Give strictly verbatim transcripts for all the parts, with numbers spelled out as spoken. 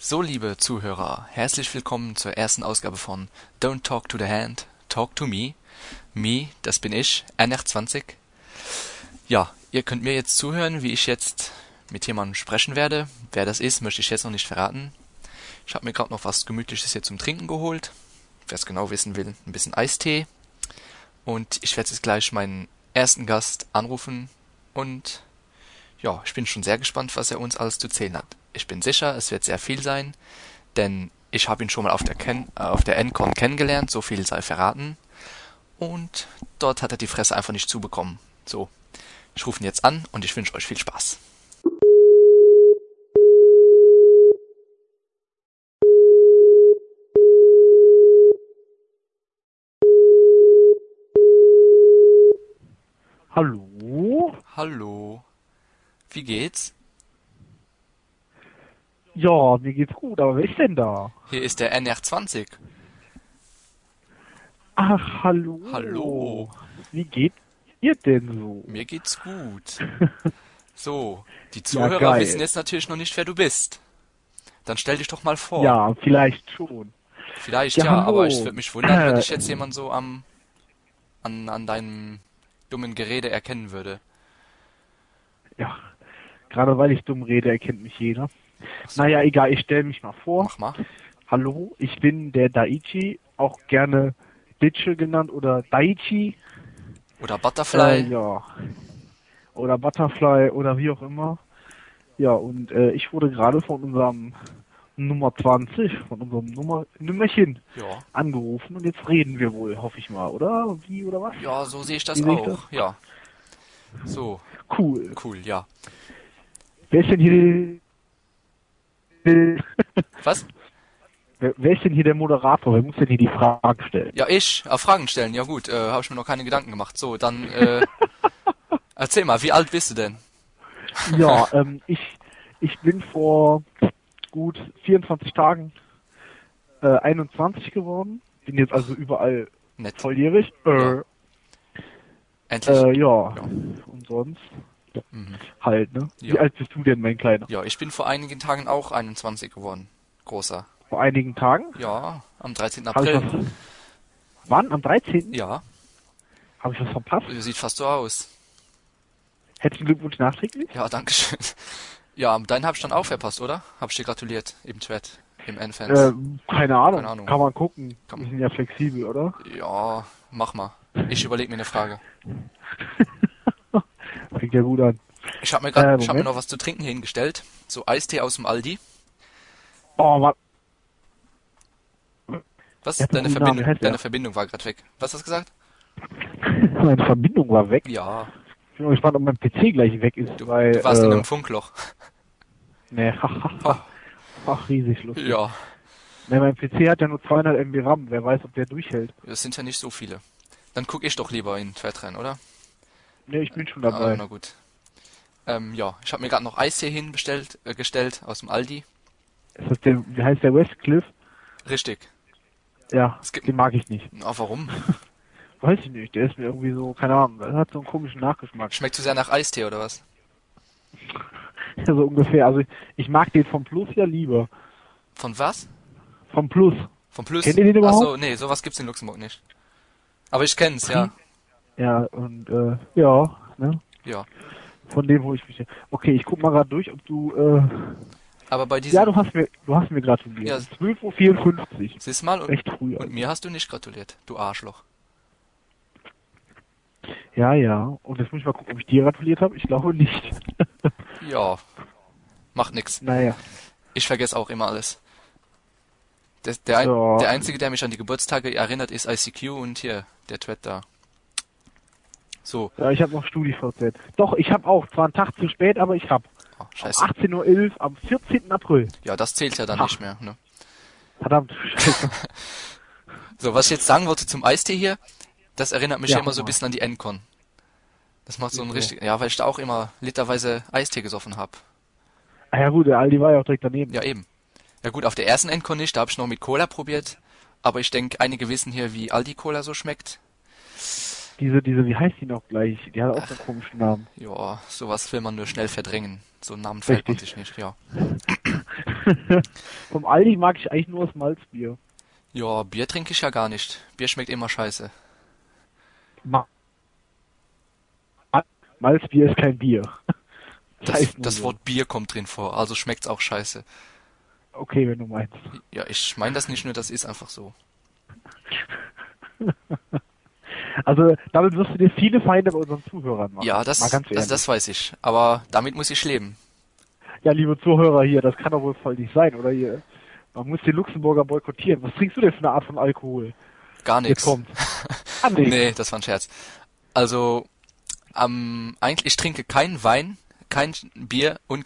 So, liebe Zuhörer, herzlich willkommen zur ersten Ausgabe von Don't Talk to the Hand, Talk to Me. Me, das bin ich, N R zwanzig. Ja, ihr könnt mir jetzt zuhören, wie ich jetzt mit jemandem sprechen werde. Wer das ist, möchte ich jetzt noch nicht verraten. Ich habe mir gerade noch was Gemütliches hier zum Trinken geholt. Wer es genau wissen will, ein bisschen Eistee. Und ich werde jetzt gleich meinen ersten Gast anrufen. Und ja, ich bin schon sehr gespannt, was er uns alles zu erzählen hat. Ich bin sicher, es wird sehr viel sein, denn ich habe ihn schon mal auf der, Ken äh, auf der N-Con kennengelernt, so viel sei verraten. Und dort hat er die Fresse einfach nicht zubekommen. So, ich rufe ihn jetzt an und ich wünsche euch viel Spaß. Hallo? Hallo, wie geht's? Ja, mir geht's gut, aber wer ist denn da? Hier ist der N R zwanzig. Ach, hallo. Hallo. Wie geht's dir denn so? Mir geht's gut. So, die Ja, Zuhörer geil. wissen jetzt natürlich noch nicht, wer du bist. Dann stell dich doch mal vor. Ja, vielleicht schon. Vielleicht Ja, ja, hallo. aber ich würde mich wundern, wenn Äh. dich jetzt jemand so am an, an deinem dummen Gerede erkennen würde. Ja, gerade weil ich dumm rede, erkennt mich jeder. Ach so, Naja, egal, ich stelle mich mal vor. mach mal. Hallo, ich bin der Daichi, auch gerne Ditsche genannt oder Daichi. Oder Äh, Butterfly. ja. Oder Butterfly oder wie auch immer. Ja, und äh, ich wurde gerade von unserem Nummer zwanzig, von unserem Nummer Nummerchen Ja. angerufen und jetzt reden wir wohl, hoffe ich mal, oder? Wie oder was? Ja, so sehe ich das Wie sehe ich auch. Ja. So, Cool. cool, ja. Wer ist denn hier Was? wer, wer ist denn hier der Moderator? Wer muss denn hier die Fragen stellen? Ja, ich. Auf Fragen stellen. Ja gut, äh, habe ich mir noch keine Gedanken gemacht. So, dann äh, erzähl mal, wie alt bist du denn? Ja, ähm, ich ich bin vor gut vierundzwanzig Tagen äh, einundzwanzig geworden. Bin jetzt also überall Nett. volljährig. Äh, Ja. Endlich. äh, ja. Ja. Und sonst Mhm. halt, ne? Ja. Wie alt bist du denn, mein Kleiner? Ja, ich bin vor einigen Tagen auch einundzwanzig geworden. Großer. Vor einigen Tagen? Ja, am dreizehnten Habe ich April. was? Wann? Am dreizehnten? Ja, Habe ich was verpasst? sieht fast so aus. Herzlichen Glückwunsch nachträglich? Ja, danke schön. Ja, deinen hab ich dann auch verpasst, oder? Hab ich dir gratuliert im Chat, im N-Fans. Äh, keine Ahnung. Keine Ahnung. Kann man gucken. Kann Wir man- sind ja flexibel, oder? Ja, mach mal. Ich überlege mir eine Frage. Fängt ja gut an. Ich habe mir grad, Äh, ich hab mir Moment. noch was zu trinken hingestellt. So Eistee aus dem Aldi. Oh, Mann. Was? Der hat einen Deine guten Namen, Verbindung, wie heißt der? deine Verbindung war gerade weg. Was hast du gesagt? Meine Verbindung war weg. Ja, Ich bin mal gespannt, ob mein P C gleich weg ist, du, weil... du warst äh, in einem Funkloch. Nee, Oh, ach, riesig lustig. ja, Nee, mein P C hat ja nur zweihundert Megabyte RAM. Wer weiß, ob der durchhält. das sind ja nicht so viele. Dann guck ich doch lieber in Chat rein, oder? Nee, ich bin schon Ah, dabei. na gut. Ähm, ja, ich habe mir gerade noch Eistee hinbestellt, äh, gestellt aus dem Aldi. Ist das der, wie heißt der Westcliff? Richtig. Ja, Es gibt- den mag ich nicht. Ah, warum? Weiß ich nicht, der ist mir irgendwie so, keine Ahnung, der hat so einen komischen Nachgeschmack. Schmeckt zu sehr nach Eistee, oder was? Ja, so ungefähr. Also ich, ich mag den vom Plus ja lieber. Von was? Vom Plus. Vom Plus? Kennt ihr den überhaupt? Ach so, nee, sowas gibt's in Luxemburg nicht. Aber ich kenn's, ja. Ja, und äh, ja, ne? Ja. Von dem, wo ich mich. Okay, ich guck mal gerade durch, ob du äh, Aber bei diesem... ja, du hast mir du hast mir gratuliert. Ja. zwölf Uhr vierundfünfzig. Siehst mal, und, Recht früh. und Also. mir hast du nicht gratuliert, du Arschloch. Ja, ja. Und jetzt muss ich mal gucken, ob ich dir gratuliert habe. Ich glaube nicht. Ja, macht nix. Naja. Ich vergesse auch immer alles. Der, der, ein, Ja. der Einzige, der mich an die Geburtstage erinnert, ist I C Q und hier, der Thread da. So, Ja, ich habe noch StudiVZ. Doch, ich habe auch. Zwar einen Tag zu spät, aber ich habe. oh, Um scheiße. achtzehn Uhr elf am vierzehnten April. Ja, das zählt ja dann Ach. nicht mehr, ne? Verdammt. Scheiße. So, was ich jetzt sagen wollte zum Eistee hier, das erinnert mich Ja, immer so ein guck mal. bisschen an die N-Con. Das macht so ein Wieso? richtig, ja, weil ich da auch immer literweise Eistee gesoffen hab. Ah ja gut, der Aldi war ja auch direkt daneben. Ja, eben. Ja gut, auf der ersten N-Con nicht, da habe ich noch mit Cola probiert. Aber ich denke, einige wissen hier, wie Aldi Cola so schmeckt. Diese, diese, wie heißt die noch gleich? Die hat auch so einen komischen Namen. Ja, sowas will man nur schnell verdrängen. So einen Namen fällt man Richtig. sich nicht, ja. Vom Aldi mag ich eigentlich nur das Malzbier. Ja, Bier trinke ich ja gar nicht. Bier schmeckt immer scheiße. Ma Malzbier ist kein Bier. Das Das, heißt nur das so. Wort Bier kommt drin vor, also schmeckt's auch scheiße. Okay, wenn du meinst. Ja, ich meine das nicht nur, das ist einfach so. Also damit wirst du dir viele Feinde bei unseren Zuhörern machen. Ja, das, Mal ganz das, ehrlich. das weiß ich. Aber damit muss ich leben. Ja, liebe Zuhörer hier, das kann doch wohl voll nicht sein, oder hier? Man muss den Luxemburger boykottieren. Was trinkst du denn für eine Art von Alkohol? Gar Jetzt nichts. kommt. Ah, nee. Nee, das war ein Scherz. Also, ähm, eigentlich, ich trinke keinen Wein, kein Bier und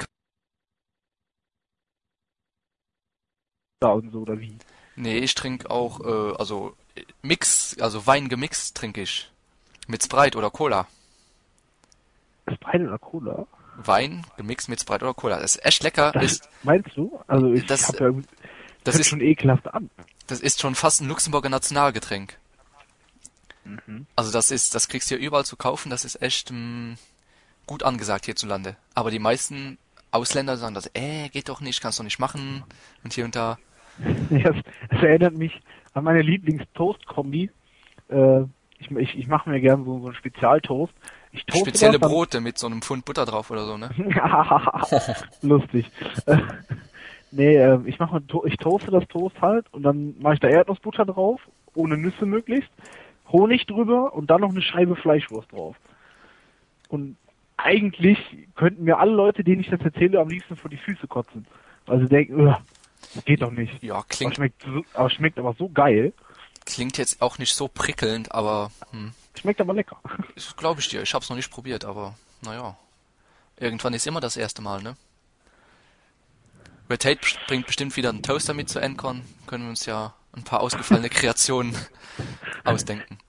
Da und so, oder wie? nee, ich trinke auch, äh, also äh, Mix, also Wein gemixt trinke ich. Mit Sprite oder Cola. Sprite oder Cola? Wein gemixt mit Sprite oder Cola. Das ist echt lecker. Das Ist, meinst du? Also ich Das- hab ja, das das ist ist, schon ekelhaft an. das ist schon fast ein Luxemburger Nationalgetränk. Mhm. Also das ist, das kriegst du hier überall zu kaufen. Das ist echt mh, gut angesagt hierzulande. Aber die meisten Ausländer sagen das, äh, geht doch nicht, kannst doch nicht machen. Und hier und da. Das, das erinnert mich an meine Lieblings-Toast-Kombi. Äh, ich ich, ich mache mir gerne so, so einen Spezialtoast. Ich toaste Spezielle das, dann- Brote mit so einem Pfund Butter drauf oder so, ne? Lustig. Äh, nee, äh, ich mache ich toaste das Toast halt und dann mache ich da Erdnussbutter drauf, ohne Nüsse möglichst, Honig drüber und dann noch eine Scheibe Fleischwurst drauf. Und eigentlich könnten mir alle Leute, denen ich das erzähle, am liebsten vor die Füße kotzen. Weil sie denken, "Ugh, das geht doch nicht. Ja, Aber klingt, schmeckt, so, aber schmeckt aber so geil. klingt jetzt auch nicht so prickelnd, aber hm, Schmeckt aber lecker. glaube ich dir. Ich hab's noch nicht probiert, aber naja. Irgendwann ist immer das erste Mal, ne? Red Tate bringt bestimmt wieder einen Toaster mit zu Encon. Können wir uns ja ein paar ausgefallene Kreationen ausdenken.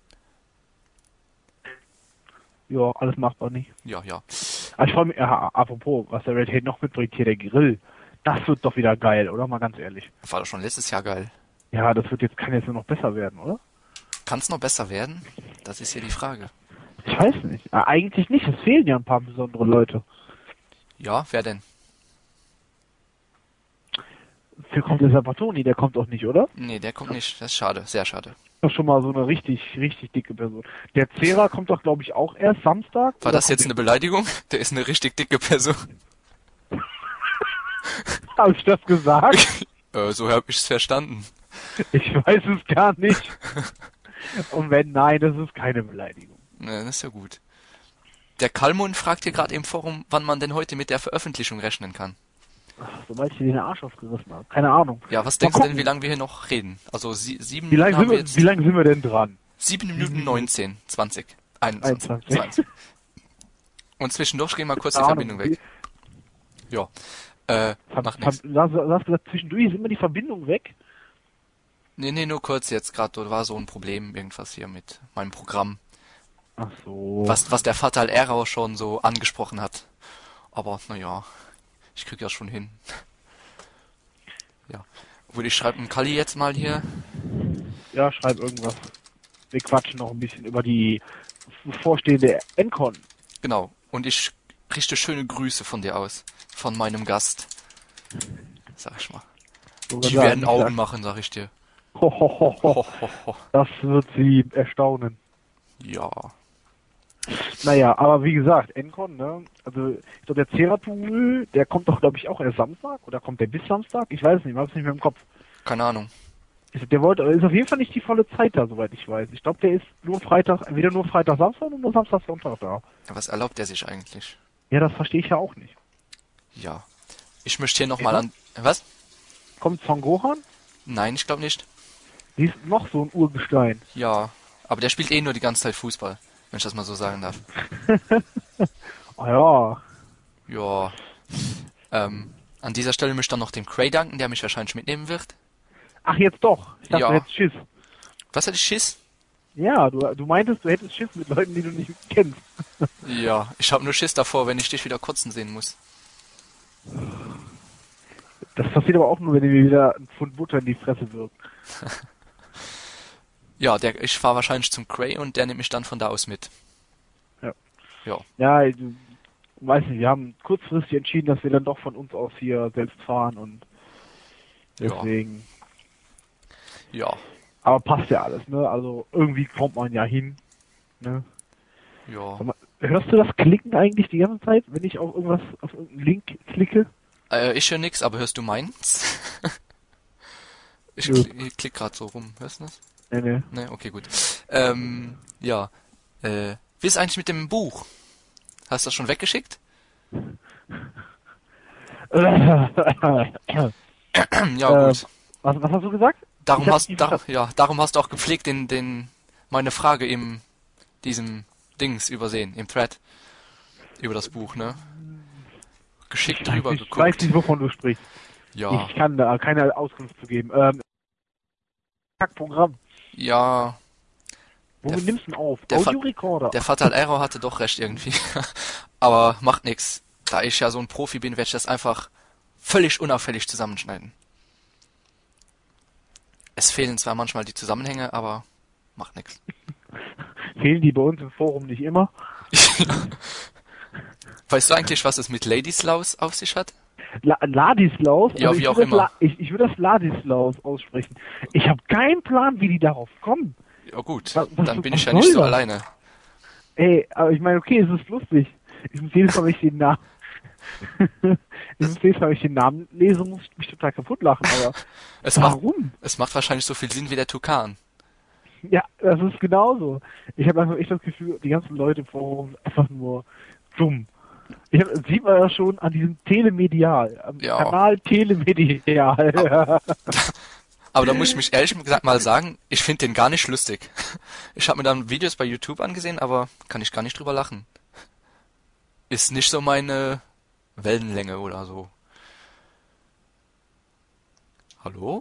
Ja, alles machbar nicht. Ja, ja. Aber ich freue mich, ja, apropos, was der Red Hat noch mitbringt, hier der Grill. Das wird doch wieder geil, oder? Mal ganz ehrlich. War doch schon letztes Jahr geil. Ja, das wird jetzt, kann jetzt nur noch besser werden, oder? Kann's noch besser werden? Das ist hier die Frage. Ich weiß nicht. Äh, eigentlich nicht, es fehlen ja ein paar besondere Leute. Ja, wer denn? Für kommt der Sabatoni, der kommt auch nicht, oder? Nee, der kommt nicht. Das ist schade, sehr schade. Das ist schon mal so eine richtig, richtig dicke Person. Der Zera kommt doch, glaube ich, auch erst Samstag. War oder das kommt jetzt eine Beleidigung? Der ist eine richtig dicke Person. der- Hab ich das gesagt? Äh, so hab ich's verstanden. Ich weiß es gar nicht. Und wenn nein, das ist keine Beleidigung. Ne, das ist ja gut. Der Kalmund fragt hier gerade im Forum, wann man denn heute mit der Veröffentlichung rechnen kann. Sobald ich dir den Arsch aufgerissen habe. Keine Ahnung. Ja, was Mal denkst du denn, gucken. wie lange wir hier noch reden? Also sie, sieben Wie lange haben sind, wir wir, jetzt. wie lang sind wir denn dran? Sieben Minuten neunzehn, zwanzig, einundzwanzig, einundzwanzig. zwanzig. Und zwischendurch gehen mal kurz die Keine Verbindung Ahnung. weg. Ja. Äh, Ver macht ver nichts. du hast, du hast gesagt, zwischendurch ist immer die Verbindung weg. Nee, nee, nur kurz jetzt gerade, da war so ein Problem, irgendwas hier mit meinem Programm. Ach so. Was, was der Fatal Error schon so angesprochen hat. Aber, naja, ich krieg ja schon hin. Ja. Obwohl, ich schreibe einen Kalli jetzt mal hier. Ja, schreib irgendwas. Wir quatschen noch ein bisschen über die bevorstehende Encon. Genau. Und ich richte schöne Grüße von dir aus. Von meinem Gast. Sag ich mal. Sogar Die sagen, werden ich Augen sag, machen, sag ich dir. ho, ho, ho, ho. Ho, ho, ho. Das wird sie erstaunen. Ja. Naja, aber wie gesagt, Encon, ne? Also, ich glaube, der Ceratul, der kommt doch, glaube ich, auch erst Samstag. Oder kommt der bis Samstag? Ich weiß nicht, ich hab's nicht mehr im Kopf. Keine Ahnung. Ist- Der wollte, ist auf jeden Fall nicht die volle Zeit da, soweit ich weiß. Ich glaube, der ist nur Freitag, entweder nur Freitag, Samstag oder nur Samstag, Sonntag da. Was erlaubt er sich eigentlich? Ja, das verstehe ich ja auch nicht. Ja. Ich möchte hier nochmal Ja. an... Was? Kommt Son Gohan? Nein, ich glaube nicht. Die ist noch so ein Urgestein. Ja. Aber der spielt eh nur die ganze Zeit Fußball. Wenn ich das mal so sagen darf. Ah ja. Ja. Ähm, an dieser Stelle möchte ich dann noch dem Cray danken, der mich wahrscheinlich mitnehmen wird. Ach, jetzt doch. Ich dachte, Ja. du hättest Schiss. Was hatte ich Schiss? Ja, du, du meintest, du hättest Schiss mit Leuten, die du nicht kennst. Ja, ich habe nur Schiss davor, wenn ich dich wieder kotzen sehen muss. Das passiert aber auch nur, wenn ihr mir wieder ein Pfund Butter in die Fresse wirft. Ja, der, ich fahre wahrscheinlich zum Cray und der nimmt mich dann von da aus mit. Ja. Ja. Ja, ich weiß nicht, wir haben kurzfristig entschieden, dass wir dann doch von uns aus hier selbst fahren und Deswegen. Ja. Aber passt ja alles, ne? Also irgendwie kommt man ja hin, ne? Ja. Sag mal, hörst du das Klicken eigentlich die ganze Zeit, wenn ich auf irgendwas, auf irgendeinen Link klicke? Äh, ich höre nix, aber hörst du meins? ich Nö. kl ich klick gerade so rum. Hörst du das? Nee, nee. Ne, okay, gut. Ähm, ja. Äh, wie ist eigentlich mit dem Buch? Hast du das schon weggeschickt? ja, ja, Äh, gut. was, was hast du gesagt? Darum Ich hab hast, nicht dar, verstanden. ja, darum hast du auch gepflegt den, den, meine Frage im, diesem Dings übersehen, im Thread. Über das Buch, ne? Geschickt Ich weiß, drüber nicht, ich weiß geguckt. nicht, wovon du sprichst. Ja. Ich kann da keine Auskunft zu geben. Ähm, Kackprogramm. Ja. Womit Der- nimmst du denn auf? der Fa- Audiorekorder. Der Fatal Error hatte doch recht irgendwie. Aber macht nix. Da ich ja so ein Profi bin, werde ich das einfach völlig unauffällig zusammenschneiden. Es fehlen zwar manchmal die Zusammenhänge, aber macht nix. Fehlen die bei uns im Forum nicht immer? Weißt du eigentlich, was es mit Ladislaus auf sich hat? La Ladislaus? Ja, Also wie ich auch würde das immer. La ich, ich würde das Ladislaus aussprechen. Ich habe keinen Plan, wie die darauf kommen. Ja gut, Was- was- dann bin was ich ja soll nicht so das? alleine. Ey, aber ich meine, okay, es ist lustig. Ich muss jedes Mal, wenn ich den Namen... ich muss jedes Mal, wenn ich den Namen lese, muss ich mich total kaputt lachen, aber Es macht, warum? es macht wahrscheinlich so viel Sinn wie der Tukan. Ja, das ist genauso. Ich habe einfach echt das Gefühl, die ganzen Leute im Forum sind einfach nur dumm. Ich hab, sieht man ja schon an diesem Telemedial, am Ja. Kanal Telemedial. Aber da muss ich mich ehrlich gesagt mal sagen, ich finde den gar nicht lustig. Ich habe mir dann Videos bei YouTube angesehen, aber kann ich gar nicht drüber lachen. Ist nicht so meine Wellenlänge oder so. Hallo?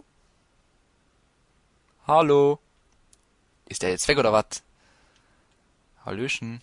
Hallo? Ist der jetzt weg oder was? Hallöchen?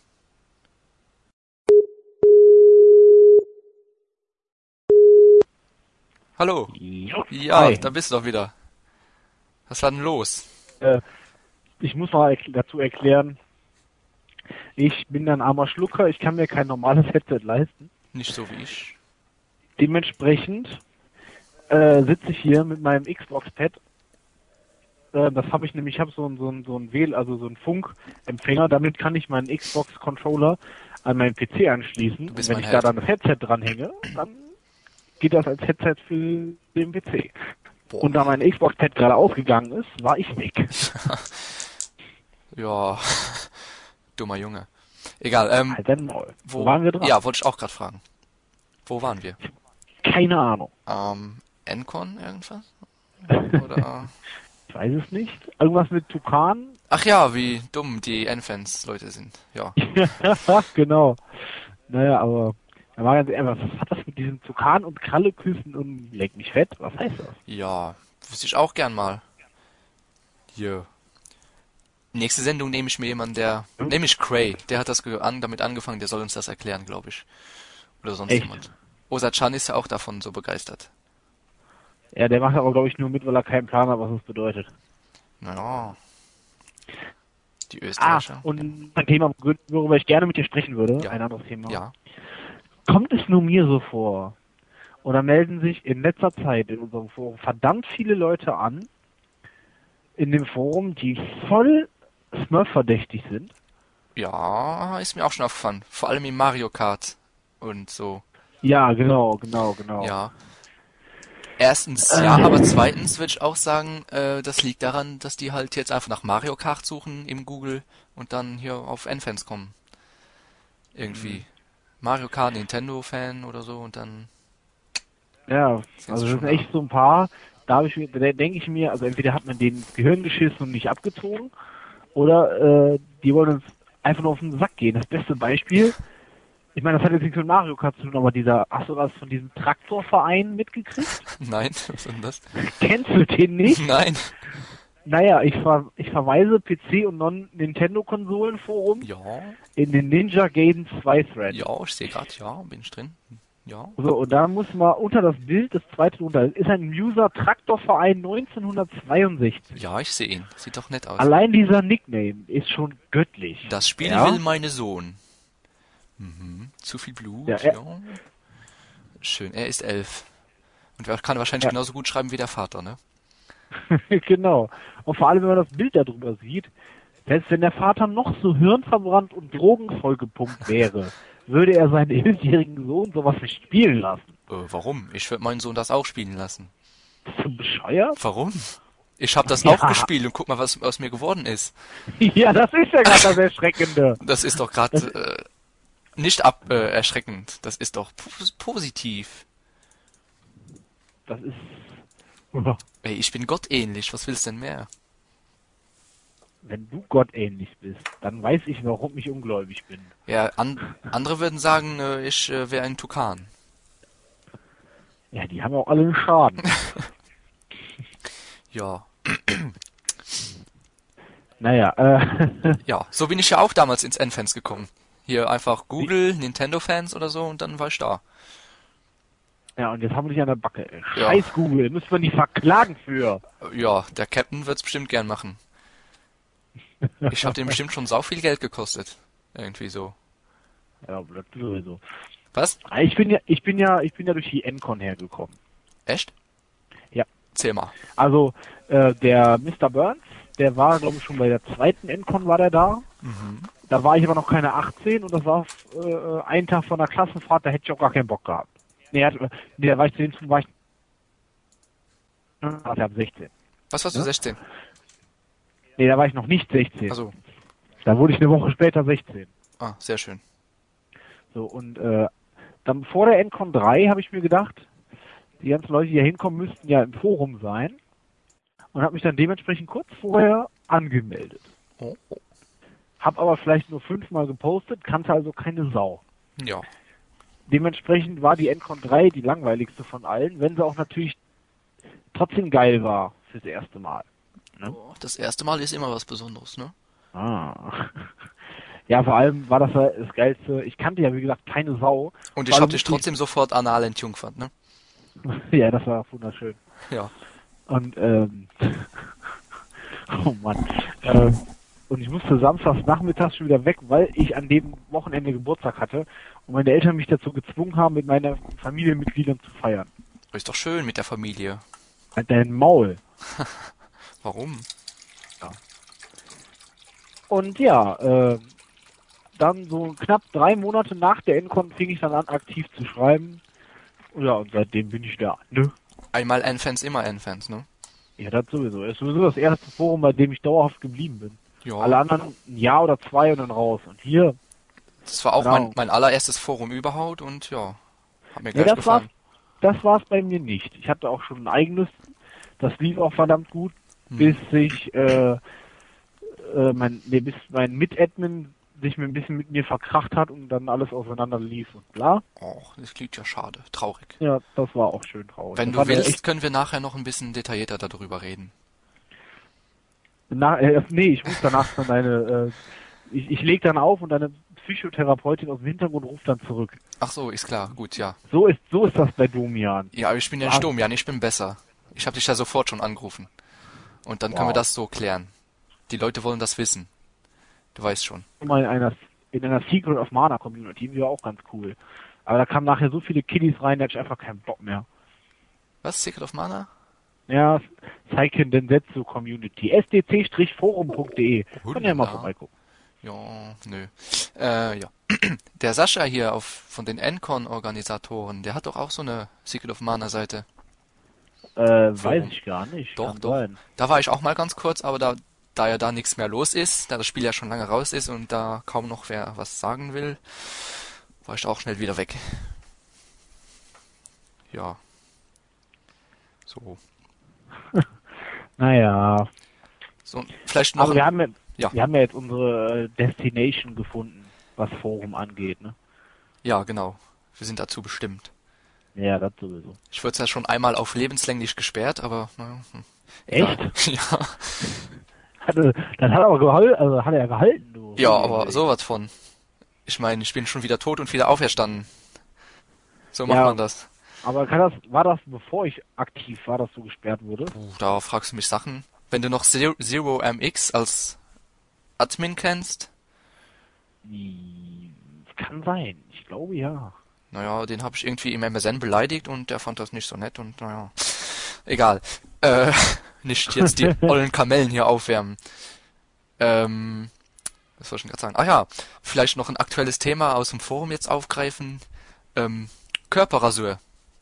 Hallo? Ja, Hi. da bist du doch wieder. Was war denn los? Äh, ich muss mal erkl- dazu erklären, ich bin ein armer Schlucker, ich kann mir kein normales Headset leisten. Nicht so wie ich. Dementsprechend äh, sitze ich hier mit meinem Xbox-Pad. Äh, das habe ich nämlich, ich habe so ein so ein so ein Wähl, also so ein Funkempfänger. Damit kann ich meinen Xbox-Controller an meinen P C anschließen. Und bist wenn mein ich Held. da dann das Headset dranhänge, dann geht das als Headset für den P C. Boah. Und da mein Xbox-Pad gerade ausgegangen ist, war ich weg. Ja, dummer Junge. Egal, ähm, Halt dein Maul. wo, Wo waren wir dran? Ja, wollte ich auch gerade fragen. Wo waren wir? Keine Ahnung. Ähm, Encon irgendwas? Oder? Ich weiß es nicht. Irgendwas mit Tukan? Ach ja, wie dumm die N-Fans Leute sind. Ja. Genau. Naja, aber da war ganz ehrlich, was hat das mit diesem Tukan und Kralle küssen und leck mich fett? Was heißt das? Ja, wüsste ich auch gern mal. Hier. Nächste Sendung nehme ich mir jemanden, der, Hm? nehme ich Cray, der hat das ge an, damit angefangen, der soll uns das erklären, glaube ich. Oder sonst Echt? jemand. Osa-chan ist ja auch davon so begeistert. Ja, der macht aber, glaube ich, nur mit, weil er keinen Plan hat, was das bedeutet. Naja. Die Ah, Österreicher. und ein Thema, worüber ich gerne mit dir sprechen würde, Ja. ein anderes Thema. Ja. Kommt es nur mir so vor, oder melden sich in letzter Zeit in unserem Forum verdammt viele Leute an, in dem Forum, die voll Smurf-verdächtig sind? Ja, ist mir auch schon aufgefallen. Vor allem im Mario Kart und so. Ja, genau, genau, genau. Ja. Erstens ja, aber zweitens würde ich auch sagen, äh, das liegt daran, dass die halt jetzt einfach nach Mario Kart suchen im Google und dann hier auf N-Fans kommen. Irgendwie. Mario Kart, Nintendo-Fan oder so und dann. Ja, Sind also sie das schon sind da. echt so ein paar, da habe ich mir, da denke ich mir, also entweder hat man denen ins Gehirn geschissen und nicht abgezogen, oder äh, die wollen uns einfach nur auf den Sack gehen. Das beste Beispiel, ich meine, das hat jetzt nichts mit Mario Kart zu tun, aber dieser, hast du was von diesem Traktorverein mitgekriegt? Nein, was ist denn das? Kennst du den nicht? Nein. Naja, ich, ver ich verweise P C- und Non-Nintendo-Konsolenforum Ja, in den Ninja Gaiden zwei Thread. ja, ich sehe gerade, ja, bin ich drin. Ja. So, und da muss man unter das Bild, das zweite drunter, ist ein User Traktorverein neunzehnhundertzweiundsechzig. Ja, ich sehe ihn. Sieht doch nett aus. Allein dieser Nickname ist schon göttlich. Das Spiel Ja? will meine Sohn. Mhm. Zu viel Blut, Ja, ja. er- Schön, er ist elf. Und wer kann wahrscheinlich Ja. genauso gut schreiben wie der Vater, ne? Genau. Und vor allem, wenn man das Bild darüber sieht, selbst wenn der Vater noch so hirnverbrannt und drogenvollgepumpt wäre, würde er seinen elfjährigen Sohn sowas nicht spielen lassen. Äh, warum? Ich würde meinen Sohn das auch spielen lassen. Bist du bescheuert? Warum? Ich habe das Ja. auch gespielt und guck mal, was aus mir geworden ist. Ja, das ist ja gerade das Erschreckende. Das ist doch gerade äh, nicht ab äh, erschreckend. Das ist doch pos positiv. Das ist... Ey, ich bin gottähnlich. Was willst denn mehr? Wenn du gottähnlich bist, dann weiß ich, warum ich ungläubig bin. Ja, an andere würden sagen, äh, ich äh, wäre ein Tukan. Ja, die haben ja auch alle einen Schaden. Ja. Naja, äh... Ja, so bin ich ja auch damals ins N-Fans gekommen. Hier einfach Google, Nintendo-Fans oder so und dann war ich da. Ja, und jetzt haben wir dich an der Backe, ey. Ja. Scheiß Google, müssen wir die verklagen für. Äh, Ja, der Captain wird's bestimmt gern machen. Ich hab den bestimmt schon sau viel Geld gekostet. Irgendwie so. Ja, das sowieso. Was? Ich bin ja, ich bin ja, ich bin ja durch die N-Con hergekommen. Echt? Ja. Zähl mal. Also, äh, der Mister Burns, der war, glaube ich, schon bei der zweiten N-Con war der da. Mhm. Da war ich aber noch keine achtzehn und das war äh, ein Tag von der Klassenfahrt, da hätte ich auch gar keinen Bock gehabt. Nee, hat, nee da war ich zu dem Zeitpunkt, war ich, ah, ich hab sechzehn. Was warst du, Ja? sechzehn? Nee, da war ich noch nicht sechzehn. Also, Da wurde ich eine Woche später sechzehn. ah, sehr schön. So, und äh, dann vor der N-Con drei habe ich mir gedacht, die ganzen Leute, die hier hinkommen, müssten ja im Forum sein. Und habe mich dann dementsprechend kurz vorher angemeldet. Oh, oh. Hab aber vielleicht nur fünfmal gepostet, kannte also keine Sau. Ja. Dementsprechend war die N-Con drei die langweiligste von allen, wenn sie auch natürlich trotzdem geil war fürs erste Mal. Ne? Oh, das erste Mal ist immer was Besonderes, ne? Ah. Ja, vor allem war das ja das Geilste. Ich kannte ja, wie gesagt, keine Sau. Und ich Vor hab allem dich musste ich- trotzdem sofort anal entjungfert, ne? Ja, das war wunderschön. Ja. Und, ähm, oh Mann. Ähm, und ich musste samstags nachmittags schon wieder weg, weil ich an dem Wochenende Geburtstag hatte und meine Eltern mich dazu gezwungen haben, mit meinen Familienmitgliedern zu feiern. Ist doch schön mit der Familie. Halt dein Maul. Warum? Und ja, äh, dann so knapp drei Monate nach der N-Con fing ich dann an, aktiv zu schreiben. Ja, und seitdem bin ich da, ne? Einmal N-Fans, immer N-Fans, ne? Ja, das sowieso. Das ist sowieso das erste Forum, bei dem ich dauerhaft geblieben bin. Ja. Alle anderen ein Jahr oder zwei und dann raus. Und hier, Das war auch Genau. mein, mein allererstes Forum überhaupt und ja, hat mir ja, gleich das war's, gefallen. das war's bei mir nicht. Ich hatte auch schon ein eigenes, das lief auch verdammt gut, Hm. bis sich, äh, äh, mein, nee, bis mein Mit-Admin sich mir ein bisschen mit mir verkracht hat und dann alles auseinander lief und bla. Och, das klingt ja schade, traurig. Ja, das war auch schön traurig. Wenn Das du hat er willst, echt- können wir nachher noch ein bisschen detaillierter darüber reden. Na, äh, nee, ich rufe danach dann deine, äh, ich, ich leg dann auf und deine Psychotherapeutin aus dem Hintergrund ruft dann zurück. Ach so, ist klar, gut, ja. So ist, so ist das bei Domian. Ja, aber ich bin ja Ah. nicht dumm, Jan, ich bin besser. Ich habe dich ja sofort schon angerufen. Und dann können wir Wow. das so klären. Die Leute wollen das wissen. Du weißt schon. Mal in einer, in einer Secret of Mana Community, die war auch ganz cool. Aber da kamen nachher so viele Kiddies rein, da hatte ich einfach keinen Bock mehr. Was? Secret of Mana? Ja, Seiken Densetsu Community. s d c forum punkt d e. Können ja mal Hulala. vorbeigucken. Ja, nö. Äh, ja. Der Sascha hier auf, von den N-Con-Organisatoren, der hat doch auch so eine Secret of Mana-Seite. Äh, weiß ich gar nicht. Doch, Kann doch. sein. Da war ich auch mal ganz kurz, aber da, da ja da nichts mehr los ist, da das Spiel ja schon lange raus ist und da kaum noch wer was sagen will, war ich auch schnell wieder weg. Ja. So. Naja. So, vielleicht noch. Aber wir haben ja, Ja. wir haben ja jetzt unsere äh, Destination gefunden, was Forum angeht, ne? Ja, genau. Wir sind dazu bestimmt. Ja, das sowieso. Ich wurde ja schon einmal auf lebenslänglich gesperrt, aber naja. Hm. Echt? Ja. Hatte, das hat aber gehalten, also hat er gehalten, du. Ja, aber sowas von. Ich meine, ich bin schon wieder tot und wieder auferstanden. So macht Ja. man das. Aber kann das, war das, bevor ich aktiv war, dass du gesperrt wurde? Puh, da fragst du mich Sachen. Wenn du noch Zero, Zero M X als Admin kennst, Wie- Kann sein. Ich glaube ja. naja, den habe ich irgendwie im M S N beleidigt und der fand das nicht so nett und naja, egal. Äh, nicht jetzt die ollen Kamellen hier aufwärmen. Ähm, was soll ich denn gerade sagen? Ah ja, vielleicht noch ein aktuelles Thema aus dem Forum jetzt aufgreifen. Ähm, Körperrasur.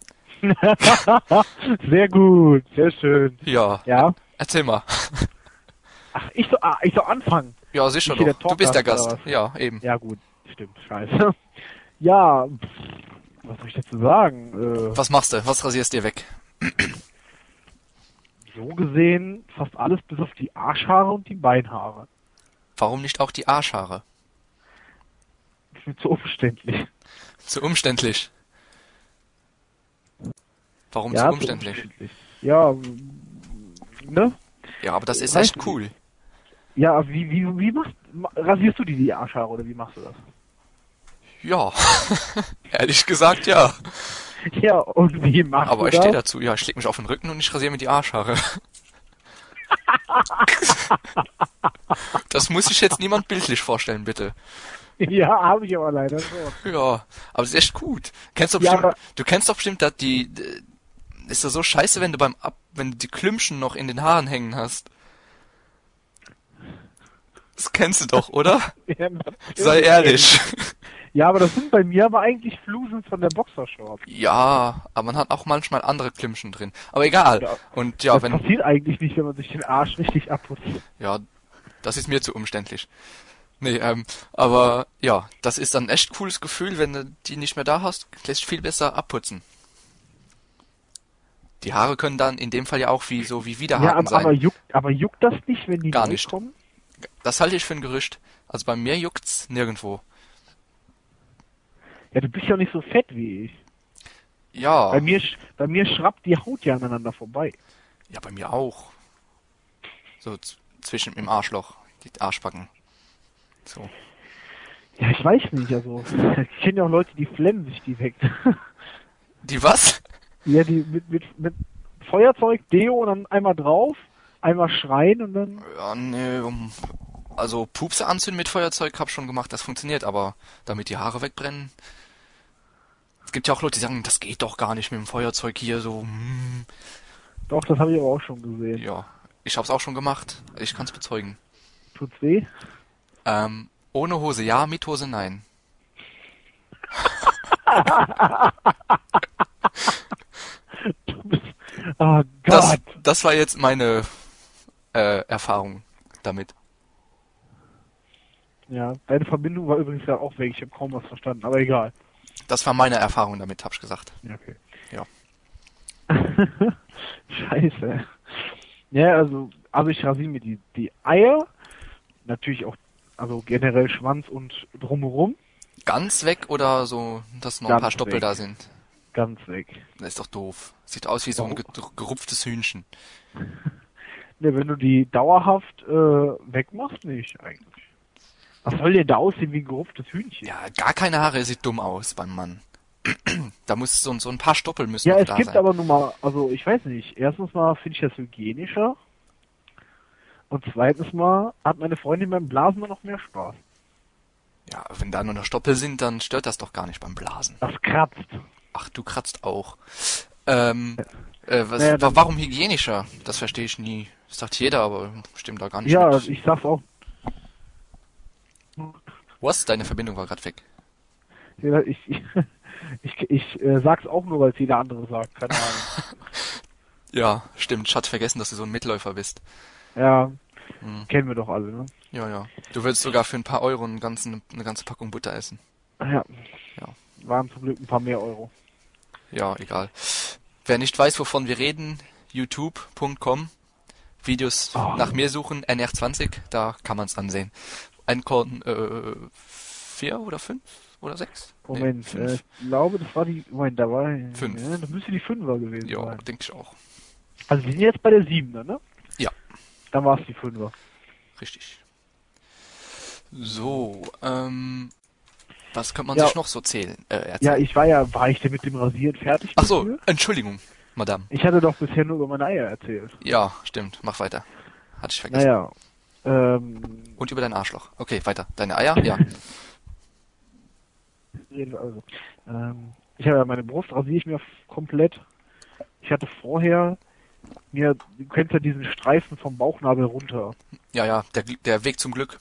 Sehr gut, sehr schön. Ja, Ja. erzähl mal. Ach, ich soll, ah, ich soll anfangen. Ja, sicher Ich bin doch. der Du bist der Talkgast, Gast. oder was? Ja, eben. Ja gut, stimmt, scheiße. Ja, pff, was soll ich dazu sagen? Äh, Was machst du? Was rasierst dir weg? so gesehen fast alles bis auf die Arschhaare und die Beinhaare. Warum nicht auch die Arschhaare? Ist mir zu umständlich. Zu umständlich. Warum Ja, zu zu umständlich? Ja, ne? Ja, aber das ist Weißt echt du- cool. Ja, wie, wie, wie machst, ma- rasierst du die, die Arschhaare oder wie machst du das? Ja, ehrlich gesagt ja. Ja, und wie machst Aber du ich stehe das? dazu. Ja, ich leg mich auf den Rücken und ich rasiere mir die Arschhaare. Das muss sich jetzt niemand bildlich vorstellen, bitte. Ja, habe ich aber leider schon. Ja, aber es ist echt gut. Kennst du Ja, bestimmt, aber- du kennst doch bestimmt, dass die, d- ist das so scheiße, wenn du beim Ab, wenn du die Klümpchen noch in den Haaren hängen hast. Das kennst du doch, oder? Ja, natürlich. Sei ehrlich. Ja, aber das sind bei mir aber eigentlich Flusen von der Boxershort. Ja, aber man hat auch manchmal andere Klümpchen drin. Aber egal. Ja. Und ja, Das wenn, passiert eigentlich nicht, wenn man sich den Arsch richtig abputzt. ja, das ist mir zu umständlich. Nee, ähm, aber ja, das ist dann ein echt cooles Gefühl, wenn du die nicht mehr da hast, lässt sich viel besser abputzen. Die Haare können dann in dem Fall ja auch wie so wie Ja, Widerhaken aber, sein. aber, juckt, aber juckt das nicht, wenn die Gar neu nicht. kommen? Das halte ich für ein Gerücht. Also bei mir juckt's nirgendwo. Ja, du bist ja nicht so fett wie ich. Ja, Bei mir, sch- bei mir schrappt die Haut ja aneinander vorbei. ja, bei mir auch. So z- zwischen im Arschloch, die Arschbacken. So. Ja, ich weiß nicht, also, ich kenne ja auch Leute, die flemmen sich die weg. Die was? Ja, die mit, mit, mit Feuerzeug, Deo und dann einmal drauf, einmal schreien und dann, Ja, nee, um, also Pupse anzünden mit Feuerzeug hab schon gemacht, das funktioniert, aber damit die Haare wegbrennen. Es gibt ja auch Leute, die sagen, das geht doch gar nicht mit dem Feuerzeug hier so. Hm. doch, das habe ich aber auch schon gesehen. Ja, ich hab's auch schon gemacht. Ich kann's bezeugen. Tut's weh? Ähm, ohne Hose ja, mit Hose nein. Du bist, oh Das, Gott. das war jetzt meine äh, Erfahrung damit. Ja, deine Verbindung war übrigens ja auch weg, ich habe kaum was verstanden, aber egal. Das war meine Erfahrung damit, hab ich gesagt. Ja, okay. Ja. Scheiße. Ja, also, also ich rasiere mir die, die Eier, natürlich auch, also generell Schwanz und drumherum, Ganz weg oder so, dass noch ein Ganz paar Stoppel weg. da sind? ganz weg. Das ist doch doof. Sieht aus wie so ein Warum? ge- gerupftes Hühnchen. Ne, wenn du die dauerhaft äh, wegmachst, nicht eigentlich. Was soll denn da aussehen wie ein gerupftes Hühnchen? Ja, gar keine Haare sieht dumm aus beim Mann. Da muss so, so ein paar Stoppel müssen Ja, noch es da gibt sein. aber nun mal, also ich weiß nicht, erstens mal finde ich das hygienischer und zweitens mal hat meine Freundin beim Blasen immer noch mehr Spaß. Ja, wenn da nur noch Stoppel sind, dann stört das doch gar nicht beim Blasen. Das kratzt. Ach, du kratzt auch. Ähm, äh, was, Naja, dann- wa- warum hygienischer? Das verstehe ich nie. Das sagt jeder, aber stimmt da gar nicht. Ja, mit. ich sag's auch. Was? Deine Verbindung war gerade weg. Ich, ich, ich, ich äh, sag's auch nur, weil es jeder andere sagt. Keine Ahnung. Ja, stimmt. Ich hatte vergessen, dass du so ein Mitläufer bist. Ja, Hm. kennen wir doch alle, ne? Ja, ja. Du würdest sogar für ein paar Euro einen ganzen, eine ganze Packung Butter essen. Ja. Ja. Waren zum Glück ein paar mehr Euro. Ja, egal. Wer nicht weiß, wovon wir reden, youtube punkt com. Videos Oh. nach mir suchen, N R zwanzig, da kann man's ansehen. Ein Korn, äh, vier oder fünf oder sechs? Moment, Nee, äh, fünf. ich glaube, das war die, Moment, da war, Fünf. ja, das müsste die Fünfer gewesen Ja, sein. denke ich auch. Also wir sind jetzt bei der Siebener, ne? Ja. Dann war es die Fünfer. Richtig. So, ähm, was könnte man Ja. sich noch so zählen, äh, erzählen? Ja, ich war ja, war ich denn mit dem Rasieren fertig? Ach so, dafür? Entschuldigung, Madame. Ich hatte doch bisher nur über meine Eier erzählt. Ja, stimmt, mach weiter. Hatte ich vergessen. Naja, ähm, Und über dein Arschloch. Okay, weiter. Deine Eier? Ja. also, ähm, Ich habe ja meine Brust rasiere ich mir komplett. Ich hatte vorher mir, du kennst ja diesen Streifen vom Bauchnabel runter. Ja, ja, der, Gl- der Weg zum Glück.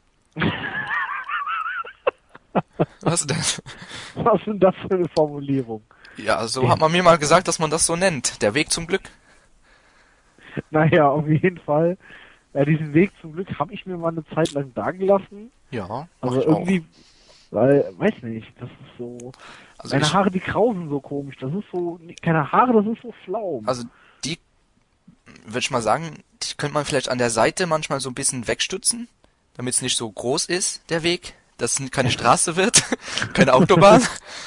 Was denn? Was ist denn das für eine Formulierung? Ja, so hat man mir mal gesagt, dass man das so nennt. Der Weg zum Glück. Naja, auf jeden Fall. Ja, diesen Weg zum Glück habe ich mir mal eine Zeit lang sagen lassen. Ja, mach Also ich irgendwie, auch. weil, weiß nicht, das ist so. Also Meine ich, Haare, die krausen so komisch. Das ist so, keine Haare, das ist so Flaum. also die, würde ich mal sagen, die könnte man vielleicht an der Seite manchmal so ein bisschen wegstützen, damit es nicht so groß ist, der Weg, dass es keine Straße wird, keine Autobahn.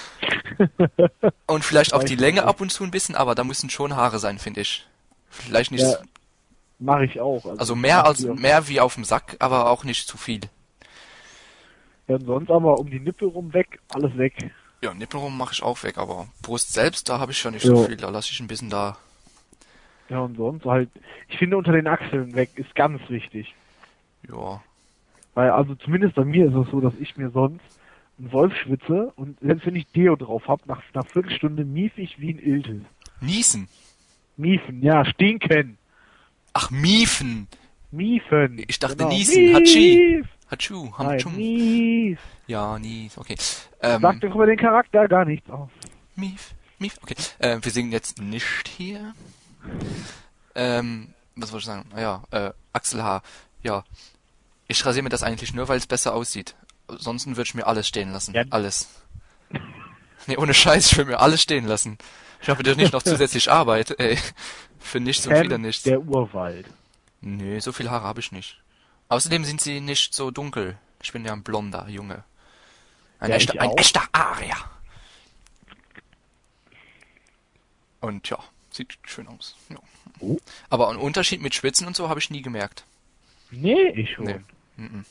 Und vielleicht auch die Länge ab und zu ein bisschen, aber da müssen schon Haare sein, finde ich. Vielleicht nicht, Ja, mache ich auch. also ich mehr mach als, die auch. mehr wie auf dem Sack, aber auch nicht zu viel. Ja, und sonst aber um die Nippel rum weg, alles weg. Ja, Nippelrum mache ich auch weg, aber Brust selbst, da habe ich ja nicht Ja. so viel, da lasse ich ein bisschen da. Ja, und sonst halt, ich finde unter den Achseln weg ist ganz wichtig. Ja, Weil, also zumindest bei mir ist es so, dass ich mir sonst einen Wolf schwitze und selbst wenn ich Deo drauf hab, nach einer Viertelstunde mief ich wie ein Iltis. niesen. Miefen, ja, stinken. Ach, miefen. Miefen. Ich dachte genau. niesen, Hatschi. Mief. Hatschu, Nein, Hamtschum. mief. Ja, nie, okay. Ähm, Sagt doch über den Charakter gar nichts aus. Mief, Mief, okay. Äh, wir singen jetzt nicht hier. Ähm, was wollte ich sagen? Naja, äh, Achselhaar. Ja. Ich rasiere mir das eigentlich nur, weil es besser aussieht. Ansonsten würde ich mir alles stehen lassen. Ja. Alles. Nee, ohne Scheiß, ich will mir alles stehen lassen. Ich habe doch nicht noch zusätzlich Arbeit, ey. Für nichts und wieder Fan nichts. der Urwald. Nee, so viel Haare habe ich nicht. Außerdem sind sie nicht so dunkel. Ich bin ja ein blonder Junge. Ein Ja, echter, ich ein auch. echter Arier. Und ja, sieht schön aus. Ja. Oh. Aber einen Unterschied mit Schwitzen und so habe ich nie gemerkt. Nee, ich schon. Nee. Mhm.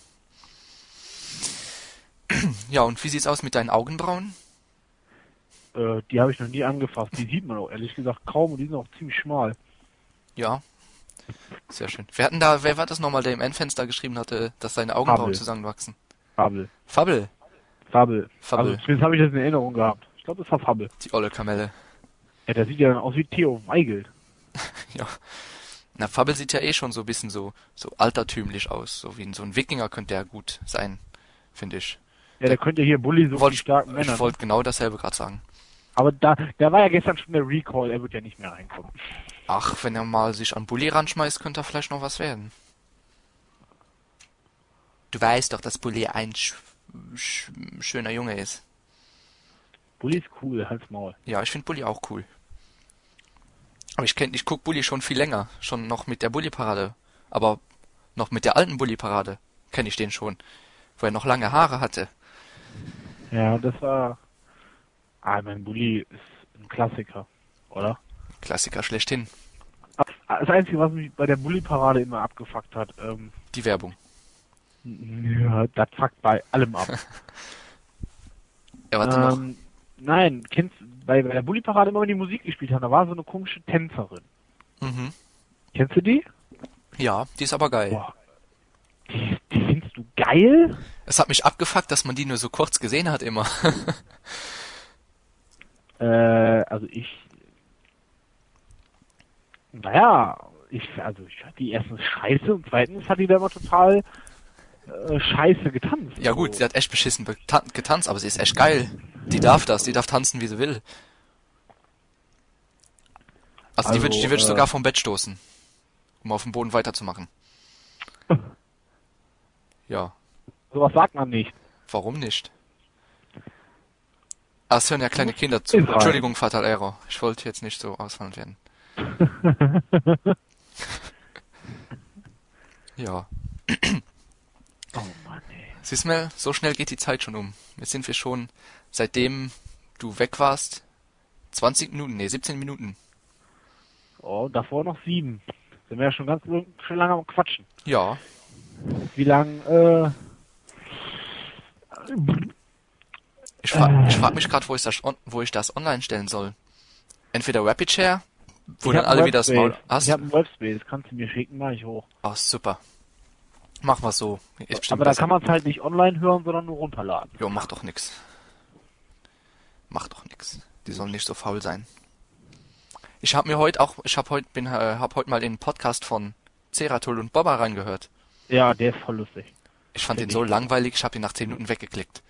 Ja, und wie sieht's aus mit deinen Augenbrauen? Äh, die habe ich noch nie angefasst. Die sieht man auch ehrlich gesagt kaum und die sind auch ziemlich schmal. Ja. Sehr schön. Wir hatten da, wer war das nochmal, der im Endfenster geschrieben hatte, dass seine Augenbrauen Fabel. zusammenwachsen? Fabel. Fabel. Fabel. Fabel. Also zumindest habe ich das in Erinnerung gehabt. Ich glaube, das war Fabel. Die olle Kamelle. Ja, der sieht ja dann aus wie Theo Weigelt. Ja. Na, Fabel sieht ja eh schon so ein bisschen so, so altertümlich aus. So wie so ein Wikinger könnte er gut sein, finde ich. Ja, der könnte hier Bully so Wollt- die starken Männer. Ich wollte genau dasselbe gerade sagen. Aber da, da war ja gestern schon der Recall, er wird ja nicht mehr reinkommen. Ach, wenn er mal sich an Bulli ranschmeißt, könnte er vielleicht noch was werden. Du weißt doch, dass Bulli ein sch sch schöner Junge ist. Bully ist cool, halt's Maul. Ja, ich finde Bulli auch cool. Aber ich kenn, ich guck Bulli schon viel länger. Schon noch mit der Bulli-Parade. Aber noch mit der alten Bulli-Parade kenne ich den schon. Wo er noch lange Haare hatte. Ja, das war... Ah, mein Bully ist ein Klassiker, oder? Klassiker schlechthin. Das Einzige, was mich bei der Bully-Parade immer abgefuckt hat, ähm... Die Werbung. Ja, das fuckt bei allem ab. Ja, warte noch. ähm, nein, kennst bei, bei der Bully-Parade immer, wenn die Musik gespielt haben, da war so eine komische Tänzerin. Mhm. Kennst du die? Ja, die ist aber geil. Boah. Die, die findest du geil? Es hat mich abgefuckt, dass man die nur so kurz gesehen hat immer. Äh, also ich... Naja, ich, also ich fand die erstens scheiße und zweitens hat die da immer total äh, scheiße getanzt. Ja gut, so. sie hat echt beschissen betan- getanzt, aber sie ist echt geil. Die darf das, die darf tanzen, wie sie will. Also, die Also, würde ich, die würd ich äh, sogar vom Bett stoßen, um auf dem Boden weiterzumachen. Ja, Sowas sagt man nicht. warum nicht? Ah, es hören ja kleine Kinder zu. Ist rein. Entschuldigung, Fatal Error. Ich wollte jetzt nicht so ausfallend werden. Ja. Oh Mann, ey. Siehst du mal, so schnell geht die Zeit schon um. Jetzt sind wir schon, seitdem du weg warst, zwanzig Minuten, nee, siebzehn Minuten. Oh, davor noch sieben. Sind wir ja schon ganz schön lange am Quatschen. Ja, Wie lang, äh... ich frage Äh. ich frag mich gerade, wo ich das on, wo ich das online stellen soll. Entweder Rapid-Share, wo ich dann hab alle einen wieder das Webspace. Maul hast. Ich habe einen Webspace, kannst du mir schicken, mach ich hoch. Oh, super. Mach mal so. Ist bestimmt Aber da besser. kann man es halt nicht online hören, sondern nur runterladen. Jo, mach doch nix. Mach doch nix. Die sollen nicht so faul sein. Ich habe mir heute auch, ich habe heute bin, äh, habe heute mal den Podcast von Zeratul und Bobba reingehört. Ja, der ist voll lustig. Ich fand Find den so ich. langweilig, ich habe ihn nach zehn Minuten weggeklickt.